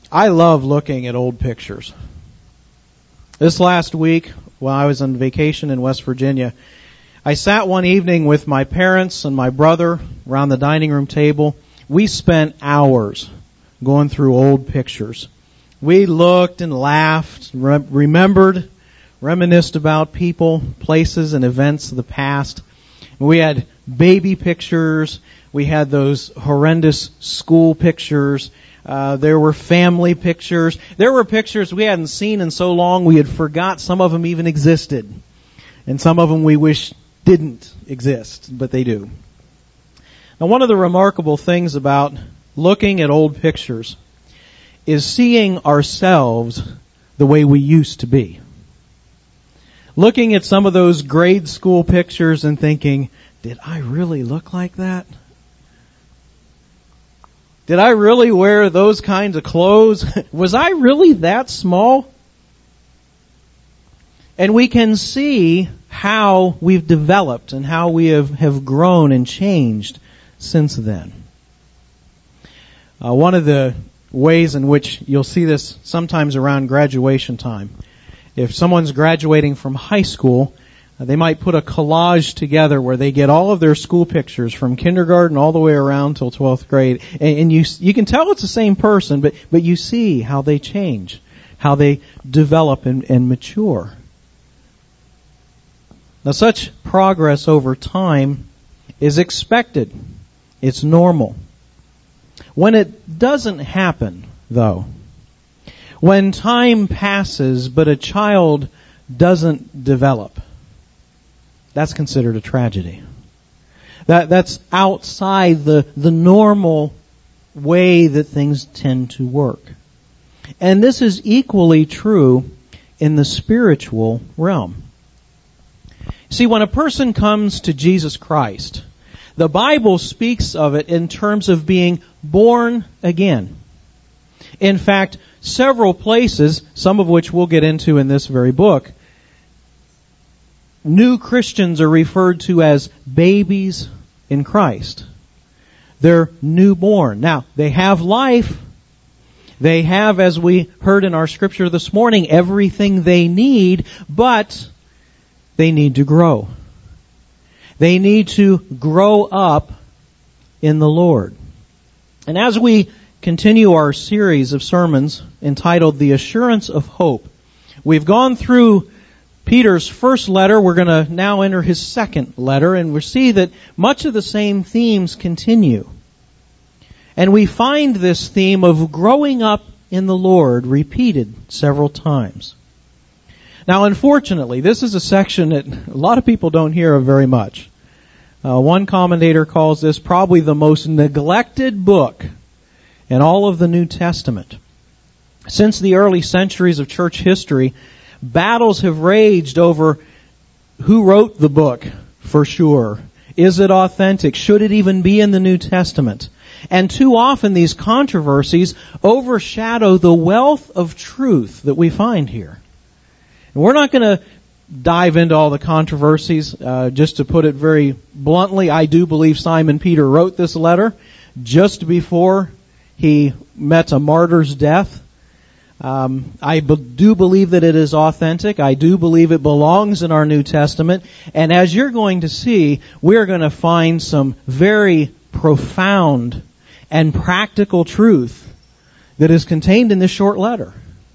I love looking at old pictures. This last week, while I was on vacation in West Virginia, I sat one evening with my parents and my brother around the dining room table. We spent hours going through old pictures. We looked and laughed, remembered, reminisced about people, places, and events of the past. We had baby pictures. We had those horrendous school pictures. There were family pictures. There were pictures we hadn't seen in so long we had forgot some of them even existed. And some of them we wish didn't exist, but they do. Now, one of the remarkable things about looking at old pictures is seeing ourselves the way we used to be. Looking at some of those grade school pictures and thinking, did I really look like that? Did I really wear those kinds of clothes? Was I really that small? And we can see how we've developed and how we have grown and changed since then. One of the ways in which you'll see this sometimes around graduation time. If someone's graduating from high school, they might put a collage together where they get all of their school pictures from kindergarten all the way around till 12th grade. And you can tell it's the same person, but you see how they change, how they develop and mature. Now, such progress over time is expected. It's normal. When it doesn't happen, though, when time passes but a child doesn't develop, that's considered a tragedy. That's outside the normal way that things tend to work. And this is equally true in the spiritual realm. See, when a person comes to Jesus Christ, the Bible speaks of it in terms of being born again. In fact, several places, some of which we'll get into in this very book, new Christians are referred to as babies in Christ. They're newborn. Now, they have life. They have, as we heard in our scripture this morning, everything they need, but they need to grow. They need to grow up in the Lord. And as we continue our series of sermons entitled The Assurance of Hope, we've gone through Peter's first letter. We're going to now enter his second letter, and we see that much of the same themes continue. And we find this theme of growing up in the Lord repeated several times. Now, unfortunately, this is a section that a lot of people don't hear of very much. One commentator calls this probably the most neglected book in all of the New Testament. Since the early centuries of church history, battles have raged over who wrote the book for sure. Is it authentic? Should it even be in the New Testament? And too often these controversies overshadow the wealth of truth that we find here. And we're not going to dive into all the controversies. Just to put it very bluntly, I do believe Simon Peter wrote this letter just before he met a martyr's death. I do believe that it is authentic. I do believe it belongs in our New Testament. And as you're going to see, we're going to find some very profound and practical truth that is contained in this short letter.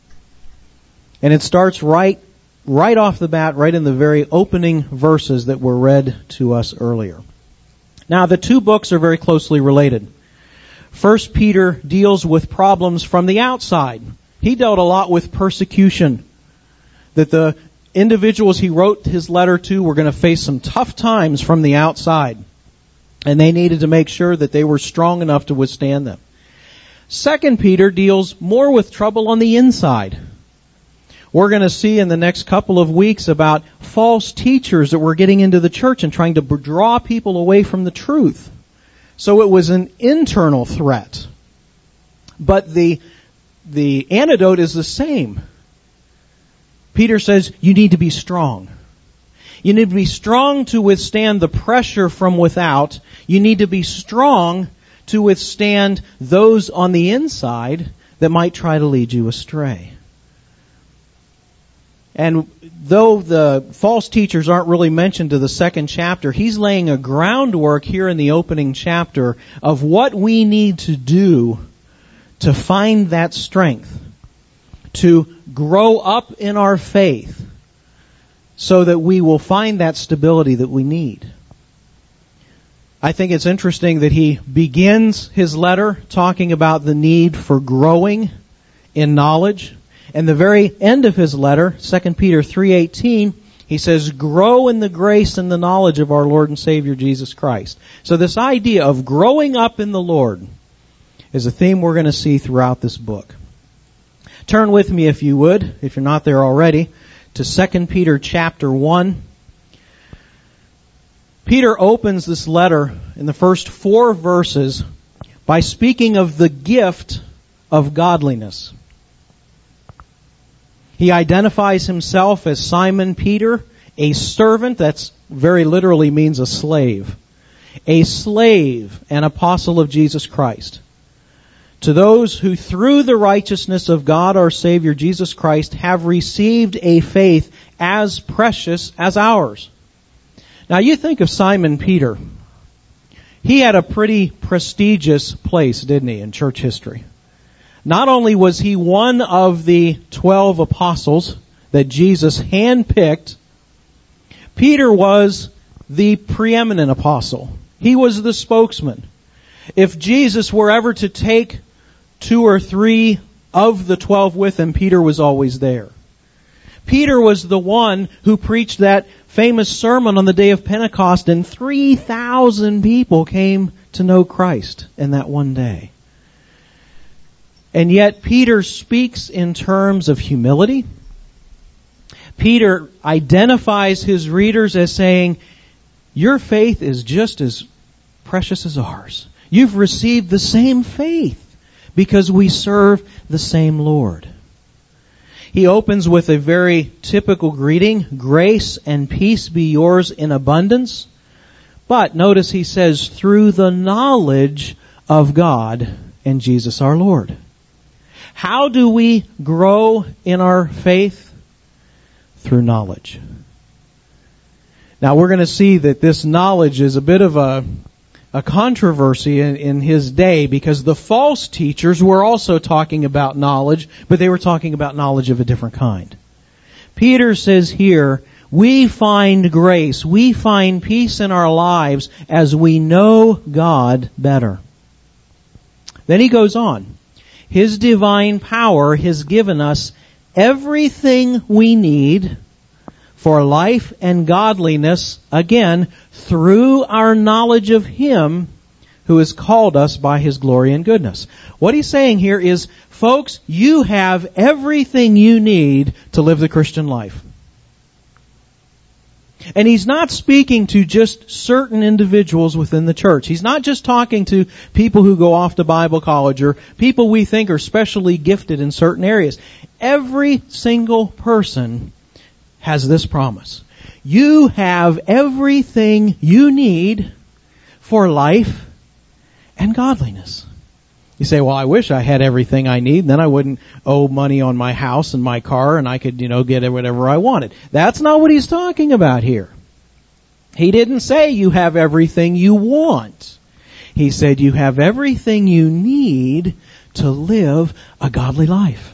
And it starts right off the bat, right in the very opening verses that were read to us earlier. Now, the two books are very closely related. 1 Peter deals with problems from the outside. He dealt a lot with persecution. That the individuals he wrote his letter to were going to face some tough times from the outside. And they needed to make sure that they were strong enough to withstand them. 2 Peter deals more with trouble on the inside. We're going to see in the next couple of weeks about false teachers that were getting into the church and trying to draw people away from the truth. So it was an internal threat. But the antidote is the same. Peter says you need to be strong. You need to be strong to withstand the pressure from without. You need to be strong to withstand those on the inside that might try to lead you astray. And though the false teachers aren't really mentioned to the second chapter, he's laying a groundwork here in the opening chapter of what we need to do to find that strength, to grow up in our faith, so that we will find that stability that we need. I think it's interesting that he begins his letter talking about the need for growing in knowledge. And the very end of his letter, 2 Peter 3:18, he says, grow in the grace and the knowledge of our Lord and Savior Jesus Christ. So this idea of growing up in the Lord is a theme we're going to see throughout this book. Turn with me, if you would, if you're not there already, to 2 Peter chapter 1. Peter opens this letter in the first 4 verses by speaking of the gift of godliness. He identifies himself as Simon Peter, a servant, that's very literally means a slave and apostle of Jesus Christ. To those who through the righteousness of God our Savior Jesus Christ have received a faith as precious as ours. Now you think of Simon Peter. He had a pretty prestigious place, didn't he, in church history? Not only was he one of the 12 apostles that Jesus handpicked, Peter was the preeminent apostle. He was the spokesman. If Jesus were ever to take 2 or 3 of the 12 with him, Peter was always there. Peter was the one who preached that famous sermon on the day of Pentecost, and 3,000 people came to know Christ in that one day. And yet Peter speaks in terms of humility. Peter identifies his readers as saying, your faith is just as precious as ours. You've received the same faith because we serve the same Lord. He opens with a very typical greeting, grace and peace be yours in abundance. But notice he says, through the knowledge of God and Jesus our Lord. How do we grow in our faith? Through knowledge. Now we're going to see that this knowledge is a bit of a controversy in his day, because the false teachers were also talking about knowledge, but they were talking about knowledge of a different kind. Peter says here, we find grace, we find peace in our lives as we know God better. Then he goes on. His divine power has given us everything we need for life and godliness, again, through our knowledge of Him who has called us by His glory and goodness. What he's saying here is, folks, you have everything you need to live the Christian life. And he's not speaking to just certain individuals within the church. He's not just talking to people who go off to Bible college or people we think are specially gifted in certain areas. Every single person has this promise. You have everything you need for life and godliness. You say, well, I wish I had everything I need, and then I wouldn't owe money on my house and my car, and I could, get whatever I wanted. That's not what he's talking about here. He didn't say you have everything you want. He said you have everything you need to live a godly life.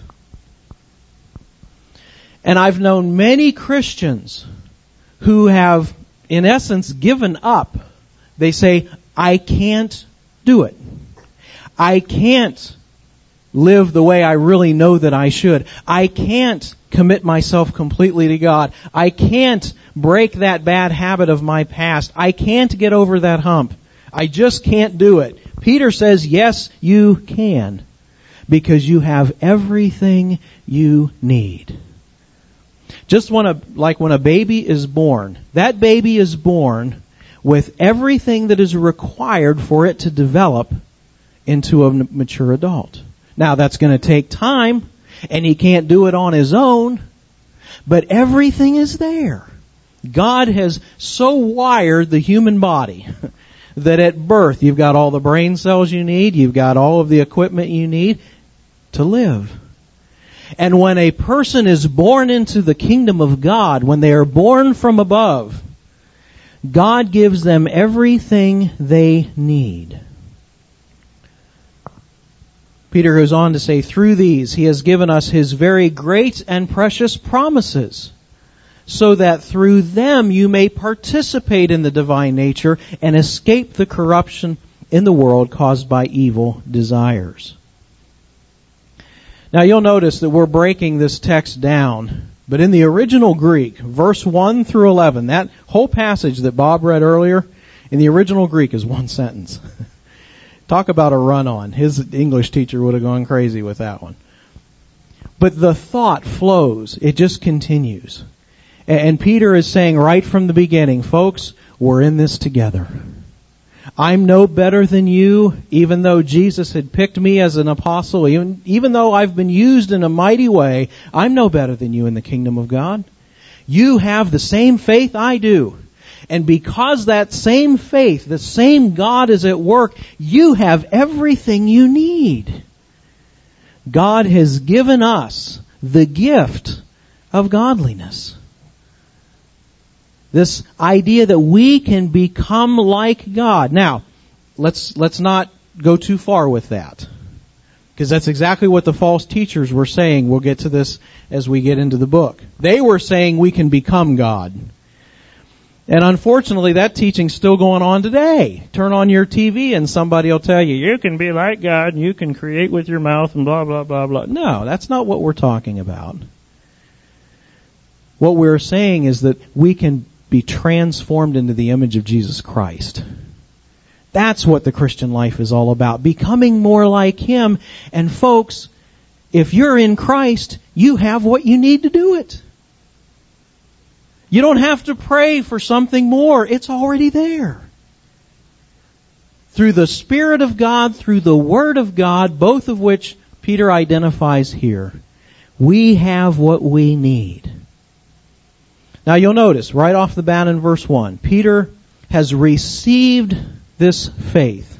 And I've known many Christians who have, in essence, given up. They say, I can't do it. I can't live the way I really know that I should. I can't commit myself completely to God. I can't break that bad habit of my past. I can't get over that hump. I just can't do it. Peter says, yes, you can, because you have everything you need. Just like when a baby is born, that baby is born with everything that is required for it to develop into a mature adult. Now that's going to take time, and he can't do it on his own, but everything is there. God has so wired the human body that at birth you've got all the brain cells you need, you've got all of the equipment you need. to live. And when a person is born into the kingdom of God, when they are born from above, God gives them everything they need. Peter goes on to say, through these He has given us His very great and precious promises, so that through them you may participate in the divine nature and escape the corruption in the world caused by evil desires. Now you'll notice that we're breaking this text down, but in the original Greek, verse 1 through 11, that whole passage that Bob read earlier, in the original Greek is one sentence. Talk about a run-on. His English teacher would have gone crazy with that one. But the thought flows. It just continues. And Peter is saying right from the beginning, folks, we're in this together. I'm no better than you, even though Jesus had picked me as an apostle, even though I've been used in a mighty way, I'm no better than you in the kingdom of God. You have the same faith I do. And because that same faith, the same God is at work, you have everything you need. God has given us the gift of godliness. This idea that we can become like God. Now, let's not go too far with that, because that's exactly what the false teachers were saying. We'll get to this as we get into the book. They were saying we can become God. And unfortunately, that teaching's still going on today. Turn on your TV and somebody will tell you, you can be like God and you can create with your mouth and blah, blah, blah, blah. No, that's not what we're talking about. What we're saying is that we can be transformed into the image of Jesus Christ. That's what the Christian life is all about, becoming more like Him. And folks, if you're in Christ, you have what you need to do it. You don't have to pray for something more. It's already there. Through the Spirit of God, through the Word of God, both of which Peter identifies here, we have what we need. Now you'll notice, right off the bat in verse 1, Peter has received this faith.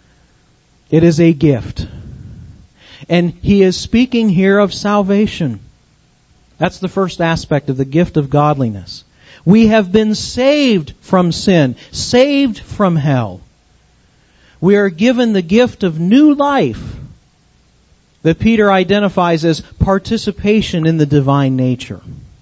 It is a gift. And he is speaking here of salvation. That's the first aspect of the gift of godliness. We have been saved from sin, saved from hell. We are given the gift of new life that Peter identifies as participation in the divine nature.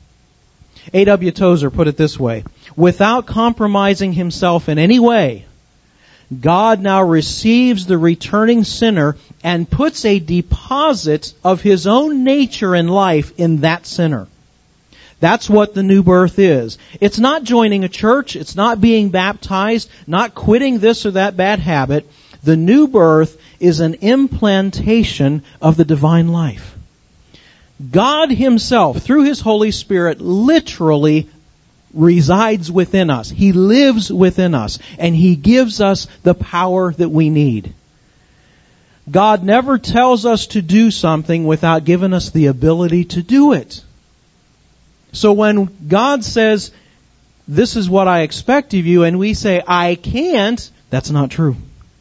A.W. Tozer put it this way: without compromising himself in any way, God now receives the returning sinner and puts a deposit of His own nature and life in that sinner. That's what the new birth is. It's not joining a church. It's not being baptized, not quitting this or that bad habit. The new birth is an implantation of the divine life. God Himself, through His Holy Spirit, literally resides within us. He lives within us, and He gives us the power that we need. God never tells us to do something without giving us the ability to do it. So when God says, this is what I expect of you, and we say, I can't, that's not true.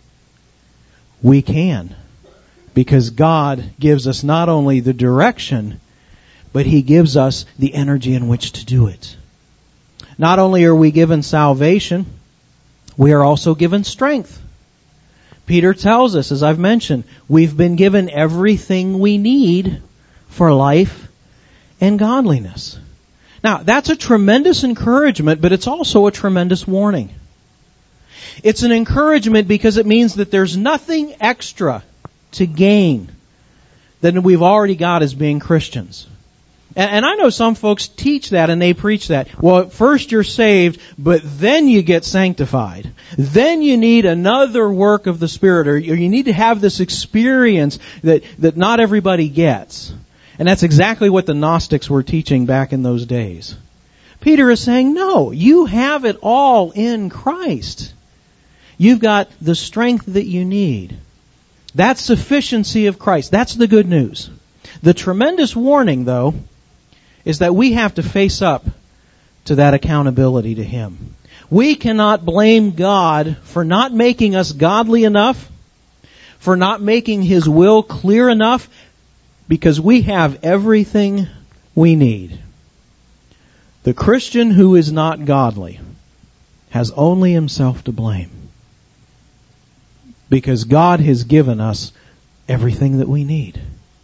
We can. Because God gives us not only the direction, but He gives us the energy in which to do it. Not only are we given salvation, we are also given strength. Peter tells us, as I've mentioned, we've been given everything we need for life and godliness. Now, that's a tremendous encouragement, but it's also a tremendous warning. It's an encouragement because it means that there's nothing extra to gain than we've already got as being Christians. And I know some folks teach that and they preach that. Well, first you're saved, but then you get sanctified. Then you need another work of the Spirit, or you need to have this experience that not everybody gets. And that's exactly what the Gnostics were teaching back in those days. Peter is saying, no, you have it all in Christ. You've got the strength that you need. That sufficiency of Christ. That's the good news. The tremendous warning, though, is that we have to face up to that accountability to Him. We cannot blame God for not making us godly enough, for not making His will clear enough, because we have everything we need. The Christian who is not godly has only himself to blame, because God has given us everything that we need.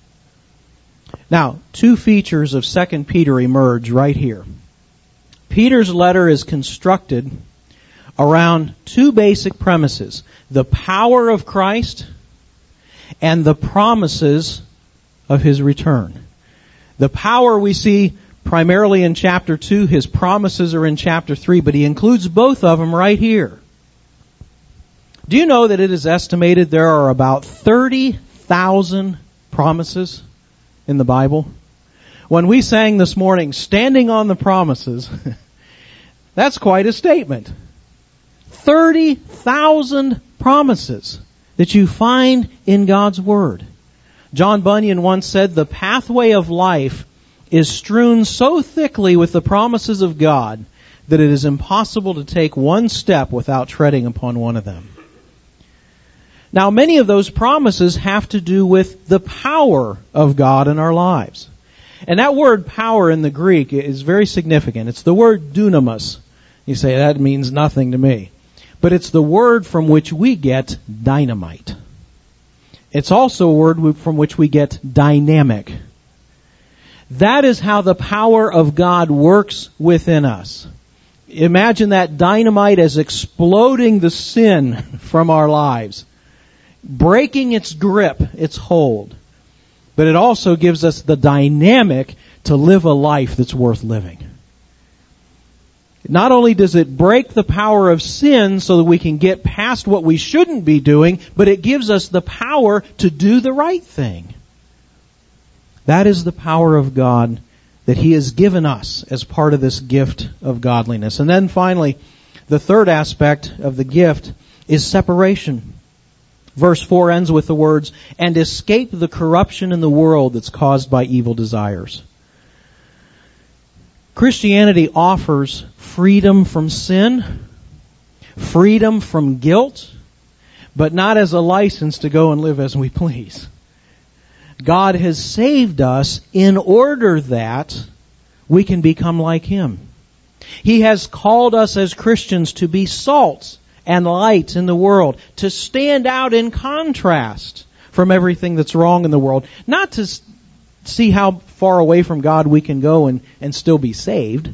Now, two features of 2 Peter emerge right here. Peter's letter is constructed around two basic premises: the power of Christ and the promises of His return. The power we see primarily in chapter 2, His promises are in chapter 3, but He includes both of them right here. Do you know that it is estimated there are about 30,000 promises in the Bible? When we sang this morning, standing on the promises, that's quite a statement. 30,000 promises that you find in God's Word. John Bunyan once said, "The pathway of life is strewn so thickly with the promises of God that it is impossible to take one step without treading upon one of them." Now, many of those promises have to do with the power of God in our lives. And that word power in the Greek is very significant. It's the word dunamis. You say, that means nothing to me. But it's the word from which we get dynamite. It's also a word from which we get dynamic. That is how the power of God works within us. Imagine that dynamite as exploding the sin from our lives, breaking its grip, its hold. But it also gives us the dynamic to live a life that's worth living. Not only does it break the power of sin so that we can get past what we shouldn't be doing, but it gives us the power to do the right thing. That is the power of God that He has given us as part of this gift of godliness. And then finally, the third aspect of the gift is separation. Verse 4 ends with the words, "and escape the corruption in the world that's caused by evil desires." Christianity offers freedom from sin, freedom from guilt, but not as a license to go and live as we please. God has saved us in order that we can become like Him. He has called us as Christians to be salt and light in the world, to stand out in contrast from everything that's wrong in the world, not to see how far away from God we can go and still be saved.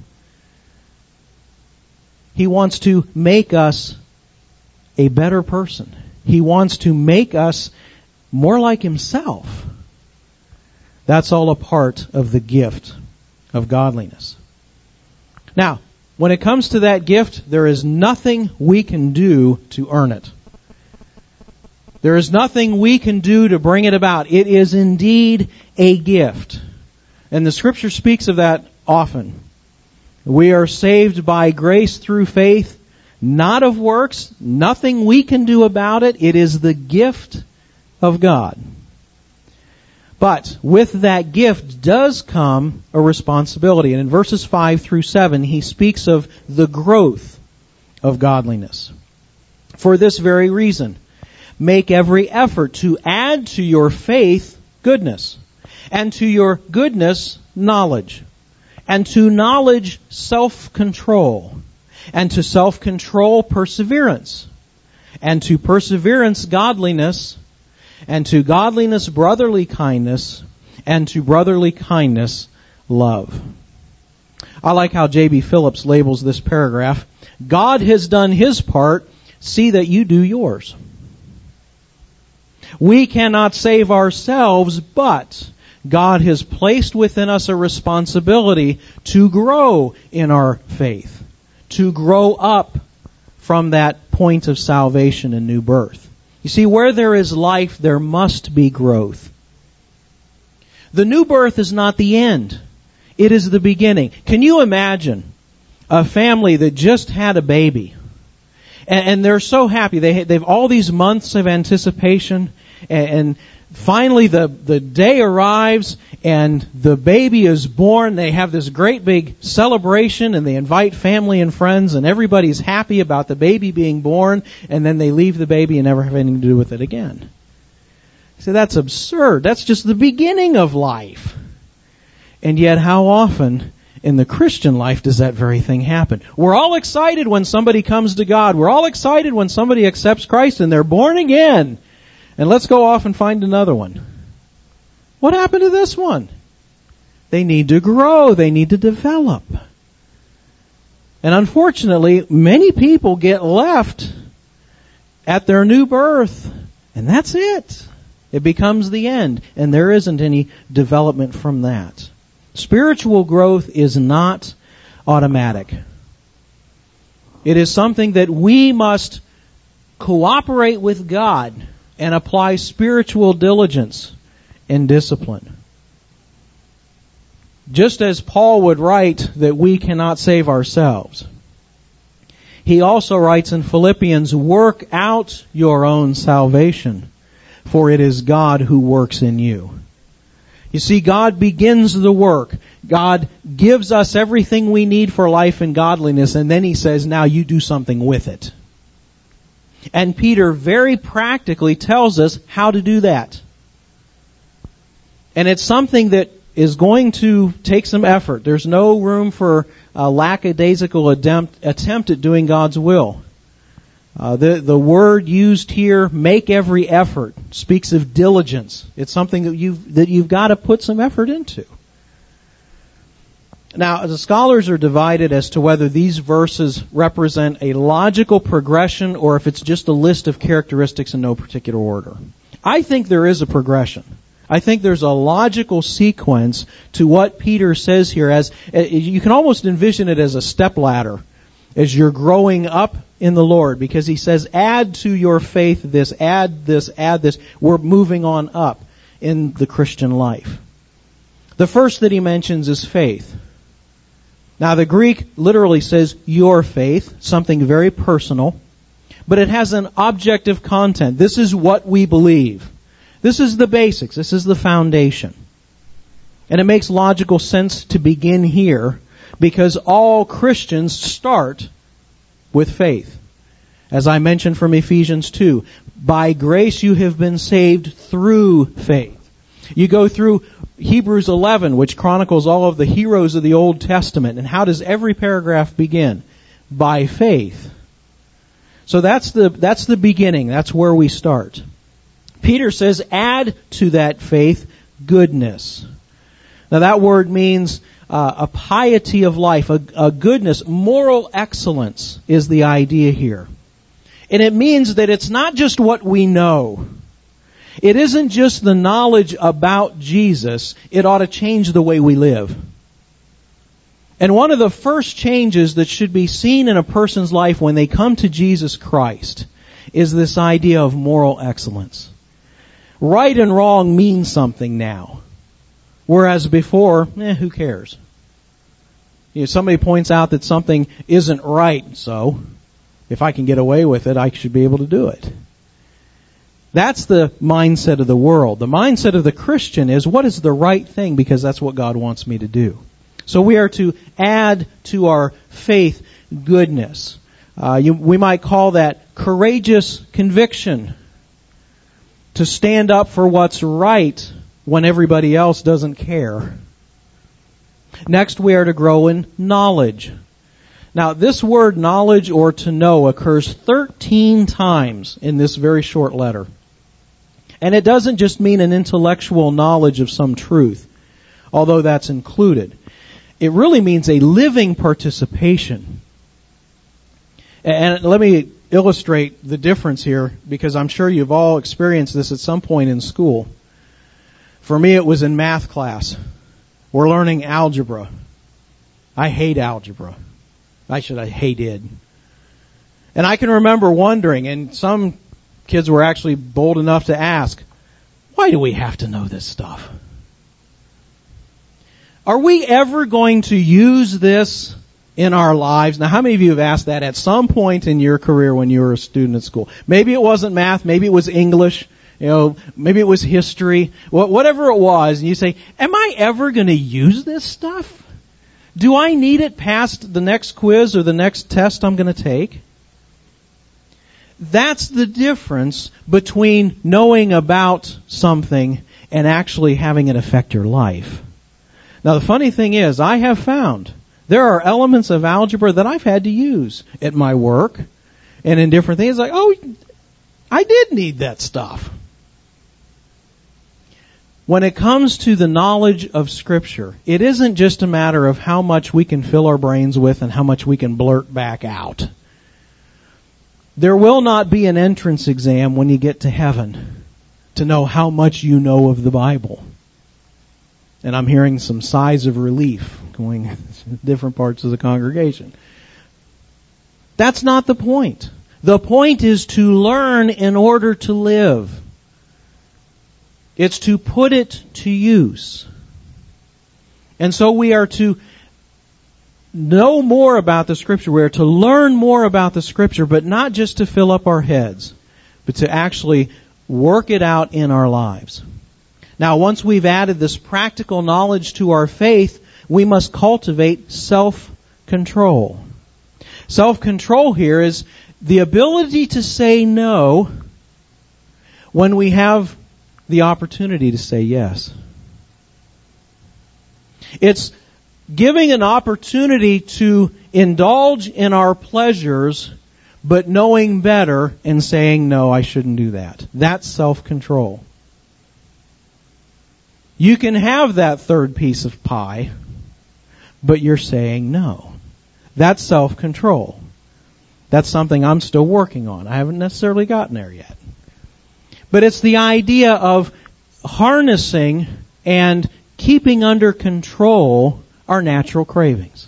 He wants to make us a better person. He wants to make us more like Himself. That's all a part of the gift of godliness. Now, when it comes to that gift, there is nothing we can do to earn it. There is nothing we can do to bring it about. It is indeed a gift. And the Scripture speaks of that often. We are saved by grace through faith, not of works, nothing we can do about it. It is the gift of God. But with that gift does come a responsibility. And in verses 5 through 7, he speaks of the growth of godliness. For this very reason, make every effort to add to your faith goodness, and to your goodness knowledge, and to knowledge self-control, and to self-control perseverance, and to perseverance godliness, and to godliness brotherly kindness, and to brotherly kindness love. I like how J.B. Phillips labels this paragraph. God has done His part, see that you do yours. We cannot save ourselves, but God has placed within us a responsibility to grow in our faith, to grow up from that point of salvation and new birth. You see, where there is life, there must be growth. The new birth is not the end. It is the beginning. Can you imagine a family that just had a baby? And they're so happy. They've all these months of anticipation, and finally the day arrives and the baby is born. They have this great big celebration and they invite family and friends and everybody's happy about the baby being born, and then they leave the baby and never have anything to do with it again. You say, that's absurd. That's just the beginning of life. And yet, how often in the Christian life does that very thing happen? We're all excited when somebody comes to God. We're all excited when somebody accepts Christ and they're born again. And let's go off and find another one. What happened to this one? They need to grow. They need to develop. And unfortunately, many people get left at their new birth, and that's it. It becomes the end, and there isn't any development from that. Spiritual growth is not automatic. It is something that we must cooperate with God and apply spiritual diligence and discipline. Just as Paul would write that we cannot save ourselves, he also writes in Philippians, work out your own salvation, for it is God who works in you. You see, God begins the work. God gives us everything we need for life and godliness, and then He says, now you do something with it. And Peter very practically tells us how to do that. And it's something that is going to take some effort. There's no room for a lackadaisical attempt at doing God's will. The word used here, make every effort, speaks of diligence. It's something that you've got to put some effort into. Now, the scholars are divided as to whether these verses represent a logical progression or if it's just a list of characteristics in no particular order. I think there is a progression. I think there's a logical sequence to what Peter says here. As you can almost envision it as a stepladder as you're growing up in the Lord, because he says, add to your faith this, add this, add this. We're moving on up in the Christian life. The first that he mentions is faith. Now, the Greek literally says your faith, something very personal, but it has an objective content. This is what we believe. This is the basics. This is the foundation. And it makes logical sense to begin here because all Christians start with faith. As I mentioned from Ephesians 2, by grace you have been saved through faith. You go through Hebrews 11, which chronicles all of the heroes of the Old Testament. And how does every paragraph begin? By faith. So that's the beginning. That's where we start. Peter says, add to that faith goodness. Now that word means a piety of life, a goodness, moral excellence is the idea here. And it means that it's not just what we know. It isn't just the knowledge about Jesus. It ought to change the way we live. And one of the first changes that should be seen in a person's life when they come to Jesus Christ is this idea of moral excellence. Right and wrong means something now. Whereas before, who cares? Somebody points out that something isn't right, so if I can get away with it, I should be able to do it. That's the mindset of the world. The mindset of the Christian is, what is the right thing? Because that's what God wants me to do. So we are to add to our faith goodness. We might call that courageous conviction. To stand up for what's right when everybody else doesn't care. Next, we are to grow in knowledge. Now, this word knowledge or to know occurs 13 times in this very short letter. And it doesn't just mean an intellectual knowledge of some truth, although that's included. It really means a living participation. And let me illustrate the difference here, because I'm sure you've all experienced this at some point in school. For me, it was in math class. We're learning algebra. I hate algebra. I hated. And I can remember wondering, and some kids were actually bold enough to ask, why do we have to know this stuff? Are we ever going to use this in our lives? Now, how many of you have asked that at some point in your career when you were a student at school? Maybe it wasn't math, maybe it was English, maybe it was history, whatever it was, and you say, am I ever going to use this stuff? Do I need it past the next quiz or the next test I'm going to take? That's the difference between knowing about something and actually having it affect your life. Now, the funny thing is, I have found there are elements of algebra that I've had to use at my work and in different things. Like, oh, I did need that stuff. When it comes to the knowledge of Scripture, it isn't just a matter of how much we can fill our brains with and how much we can blurt back out. There will not be an entrance exam when you get to heaven to know how much you know of the Bible. And I'm hearing some sighs of relief going in different parts of the congregation. That's not the point. The point is to learn in order to live. It's to put it to use. And so we are to know more about the Scripture. We are to learn more about the Scripture, but not just to fill up our heads, but to actually work it out in our lives. Now, once we've added this practical knowledge to our faith, we must cultivate self-control. Self-control here is the ability to say no when we have the opportunity to say yes. It's giving an opportunity to indulge in our pleasures, but knowing better and saying, no, I shouldn't do that. That's self-control. You can have that third piece of pie, but you're saying no. That's self-control. That's something I'm still working on. I haven't necessarily gotten there yet. But it's the idea of harnessing and keeping under control our natural cravings.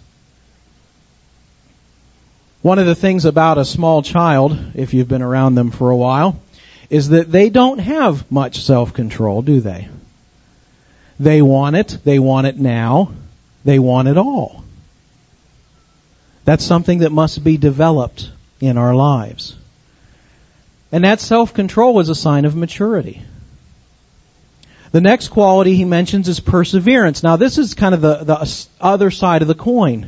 One of the things about a small child, if you've been around them for a while, is that they don't have much self-control, do they? They want it now, they want it all. That's something that must be developed in our lives. And that self-control is a sign of maturity. The next quality he mentions is perseverance. Now this is kind of the other side of the coin.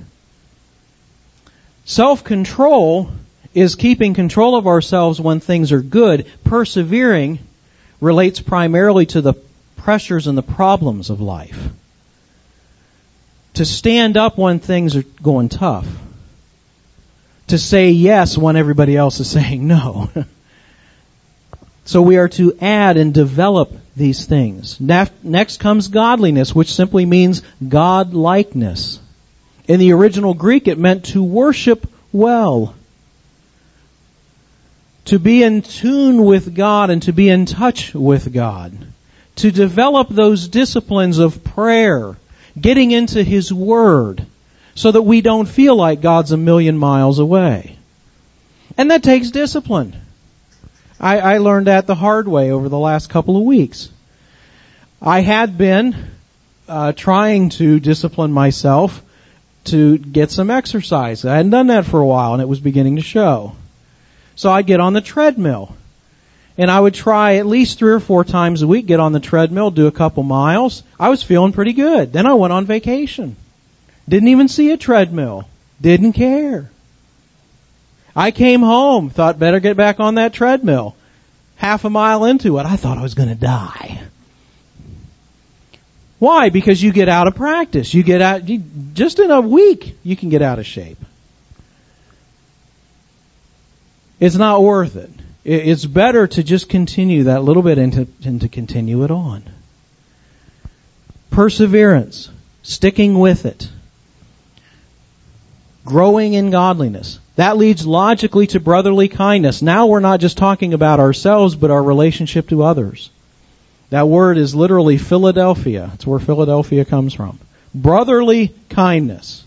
Self-control is keeping control of ourselves when things are good. Persevering relates primarily to the pressures and the problems of life. To stand up when things are going tough. To say yes when everybody else is saying no. So we are to add and develop these things. Next comes godliness, which simply means God-likeness. In the original Greek, it meant to worship well. To be in tune with God and to be in touch with God. To develop those disciplines of prayer, getting into His Word, so that we don't feel like God's a million miles away. And that takes discipline. I learned that the hard way over the last couple of weeks. I had been trying to discipline myself to get some exercise. I hadn't done that for a while, and it was beginning to show. So I'd get on the treadmill. And I would try at least 3 or 4 times a week, get on the treadmill, do a couple miles. I was feeling pretty good. Then I went on vacation. Didn't even see a treadmill. Didn't care. I came home, thought better get back on that treadmill. Half a mile into it, I thought I was going to die. Why? Because you get out of practice. You get out, just in a week, you can get out of shape. It's not worth it. It's better to just continue that little bit and to continue it on. Perseverance. Sticking with it. Growing in godliness. That leads logically to brotherly kindness. Now we're not just talking about ourselves, but our relationship to others. That word is literally Philadelphia. It's where Philadelphia comes from. Brotherly kindness.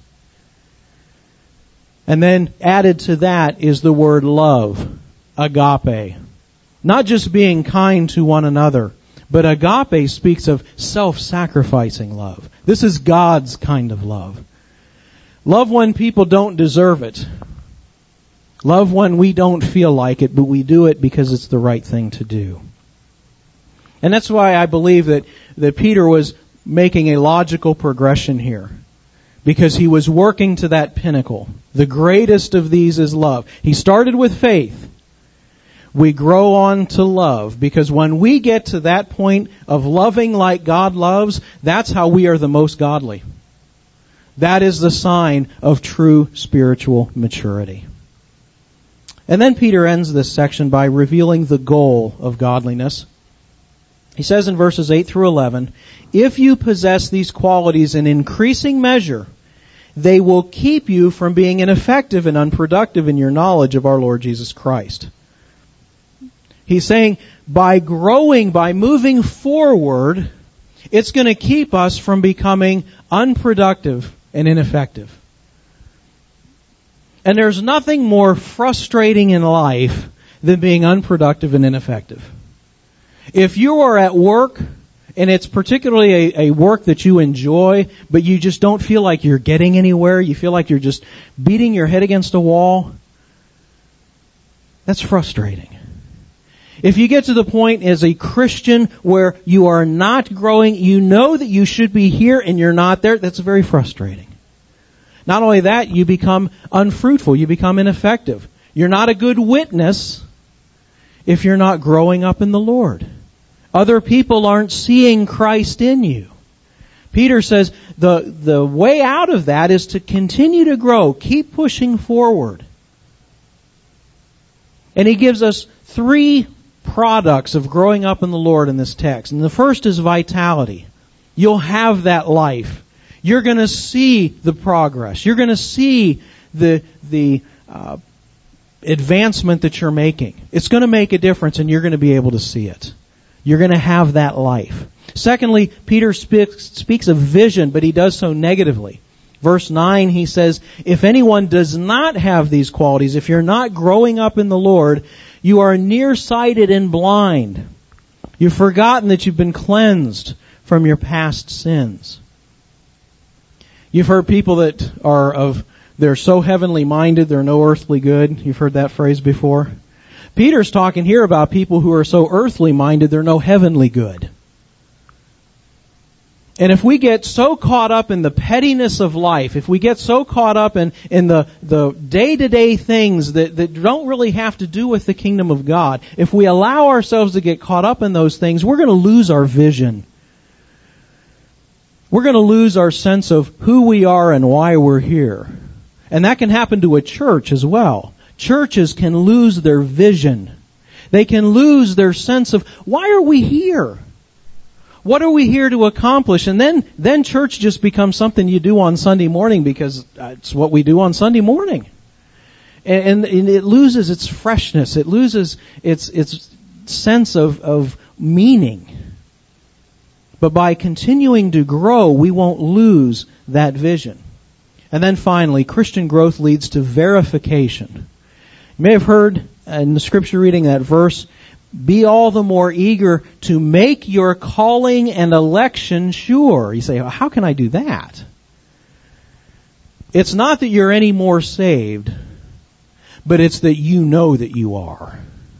And then added to that is the word love. Agape. Not just being kind to one another, but agape speaks of self-sacrificing love. This is God's kind of love. Love when people don't deserve it. Love when we don't feel like it, but we do it because it's the right thing to do. And that's why I believe that Peter was making a logical progression here. Because he was working to that pinnacle. The greatest of these is love. He started with faith. We grow on to love, because when we get to that point of loving like God loves, that's how we are the most godly. That is the sign of true spiritual maturity. And then Peter ends this section by revealing the goal of godliness. He says in verses 8 through 11, "If you possess these qualities in increasing measure, they will keep you from being ineffective and unproductive in your knowledge of our Lord Jesus Christ." He's saying by growing, by moving forward, it's going to keep us from becoming unproductive and ineffective. And there's nothing more frustrating in life than being unproductive and ineffective. If you are at work, and it's particularly a work that you enjoy, but you just don't feel like you're getting anywhere, you feel like you're just beating your head against a wall, that's frustrating. If you get to the point as a Christian where you are not growing, you know that you should be here and you're not there, that's very frustrating. Not only that, you become unfruitful, you become ineffective. You're not a good witness if you're not growing up in the Lord. Other people aren't seeing Christ in you. Peter says the way out of that is to continue to grow, keep pushing forward. And he gives us 3 products of growing up in the Lord in this text. And the first is vitality. You'll have that life. You're going to see the progress. You're going to see the advancement that you're making. It's going to make a difference, and you're going to be able to see it. You're going to have that life. Secondly, Peter speaks of vision, but he does so negatively. Verse 9, he says, "If anyone does not have these qualities, if you're not growing up in the Lord, you are nearsighted and blind. You've forgotten that you've been cleansed from your past sins." You've heard people that they're so heavenly minded, they're no earthly good. You've heard that phrase before. Peter's talking here about people who are so earthly minded, they're no heavenly good. And if we get so caught up in the pettiness of life, if we get so caught up in the day-to-day things that don't really have to do with the kingdom of God, if we allow ourselves to get caught up in those things, we're going to lose our vision. We're going to lose our sense of who we are and why we're here. And that can happen to a church as well. Churches can lose their vision. They can lose their sense of, why are we here? What are we here to accomplish? And then church just becomes something you do on Sunday morning because it's what we do on Sunday morning. And it loses its freshness. It loses its sense of meaning. But by continuing to grow, we won't lose that vision. And then finally, Christian growth leads to verification. You may have heard in the scripture reading that verse, "Be all the more eager to make your calling and election sure." You say, how can I do that? It's not that you're any more saved, but it's that you know that you are.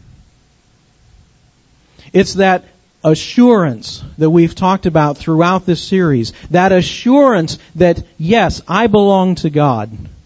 It's that assurance that we've talked about throughout this series. That assurance that, yes, I belong to God.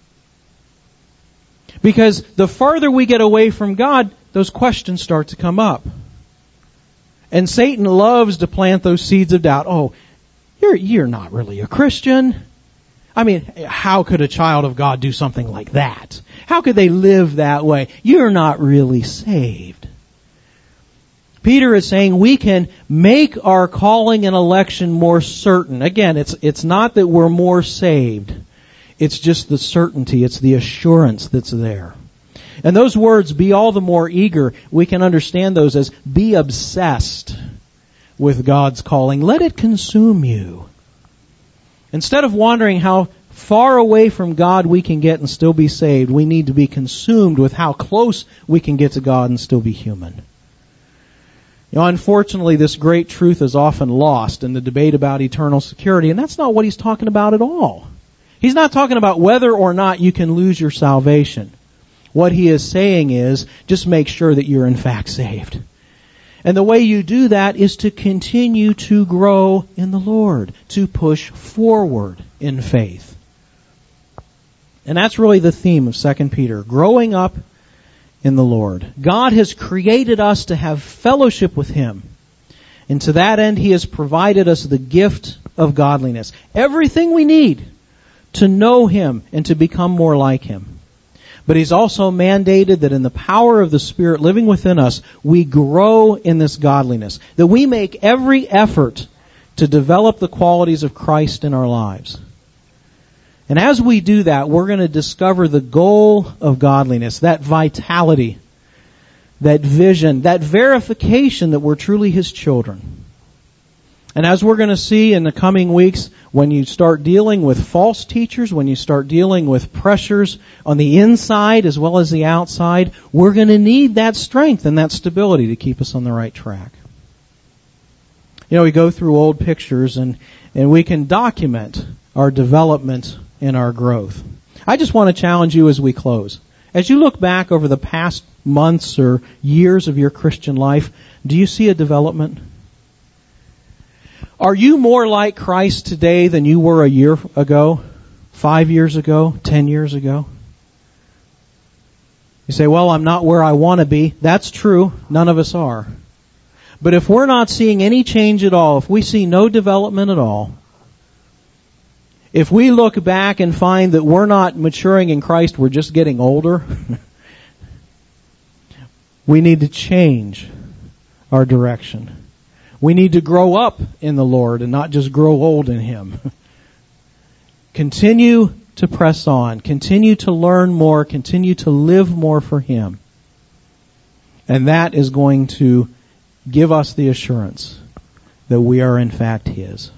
Because the farther we get away from God, those questions start to come up. And Satan loves to plant those seeds of doubt. Oh, you're not really a Christian. I mean, how could a child of God do something like that? How could they live that way? You're not really saved. Peter is saying we can make our calling and election more certain. Again, it's not that we're more saved. It's just the certainty. It's the assurance that's there. And those words, "be all the more eager," we can understand those as be obsessed with God's calling. Let it consume you. Instead of wondering how far away from God we can get and still be saved, we need to be consumed with how close we can get to God and still be human. You know, unfortunately, this great truth is often lost in the debate about eternal security, and that's not what he's talking about at all. He's not talking about whether or not you can lose your salvation. What he is saying is, just make sure that you're in fact saved. And the way you do that is to continue to grow in the Lord, to push forward in faith. And that's really the theme of 2 Peter, growing up in the Lord. God has created us to have fellowship with Him. And to that end, He has provided us the gift of godliness. Everything we need to know Him and to become more like Him. But He's also mandated that in the power of the Spirit living within us, we grow in this godliness. That we make every effort to develop the qualities of Christ in our lives. And as we do that, we're going to discover the goal of godliness, that vitality, that vision, that verification that we're truly His children. And as we're going to see in the coming weeks, when you start dealing with false teachers, when you start dealing with pressures on the inside as well as the outside, we're going to need that strength and that stability to keep us on the right track. You know, we go through old pictures and we can document our development and our growth. I just want to challenge you as we close. As you look back over the past months or years of your Christian life, do you see a development? Are you more like Christ today than you were a year ago, 5 years ago, 10 years ago? You say, well, I'm not where I want to be. That's true. None of us are. But if we're not seeing any change at all, if we see no development at all, if we look back and find that we're not maturing in Christ, we're just getting older, we need to change our direction. We need to grow up in the Lord and not just grow old in Him. Continue to press on. Continue to learn more. Continue to live more for Him. And that is going to give us the assurance that we are in fact His.